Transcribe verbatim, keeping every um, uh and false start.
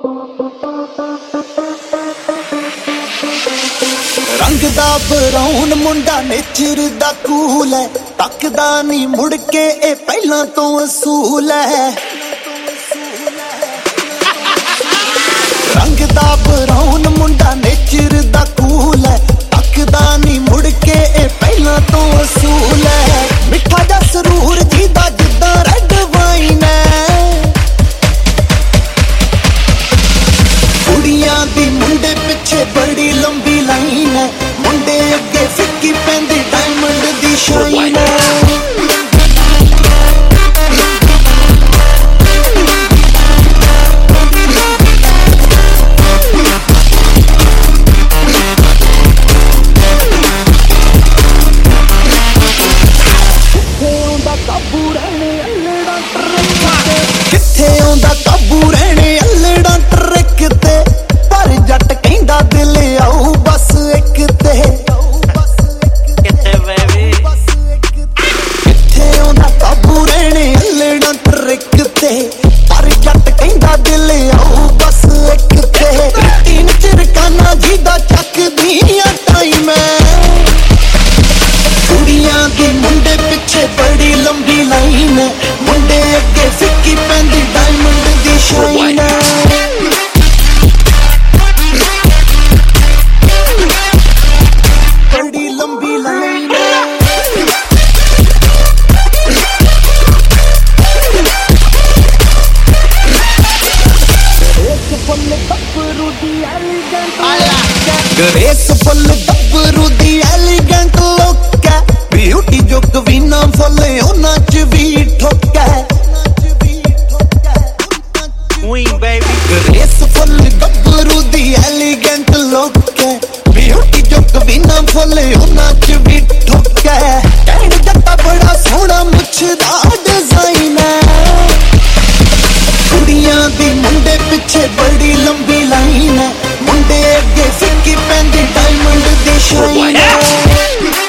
रंग दा ब्राउन मुंडा नेचर दा कूल है, तकदा नहीं मुड़ के ए पहला तो असूल है। रंग दा ब्राउन मुंडा नेचर दा कूल है, तकदा नहीं मुड़ के ए पहला तो असूल है। मिठा जा सरूर जी दा जिद्दां रेड वाइन है, कुड़ियां दी मुंडे पिछे बड़ी लंबी लाइन है, मुंडे अगे फिक्की पैंदी डायमंड दी शाइन है। किथे आउंदा काबू रहने अल्लड़ा ट्रिक ते, पर जट कहंदा दिल आऊ बस एक ते। किथे आउंदा काबू रहने अल्लड़ा ट्रिक ते, पर जट कहंदा दिल आऊ बस एक ते। तीन चिरकाना जी दा चक दियां टाइम है, कुड़ियां दे मुंडे पिछे बड़ी लंबी लाइन है, मुंडे अगे फिक्की पैंदी डायमंड दी शाइन है। बड़ी लंबी लाइन है, ग्रेसफुल गबरू दी एलिगेंट लुक है, ब्यूटी जो कवीना फुल उन्हां च भी ठोक है। ग्रेसफुल गबरू दी एलिगेंट लुक है, ब्यूटी जो कवीना फुल उन्हां च भी ठोक है। कहण जट्टा बड़ा सोहना मुछ दा डिजाइन है, कुड़ियां दी मुंडे पिछे बड़ी लंबी लाइन है, मुंडे अगे फिक्की पैंदी डायमंड दी शाइन है।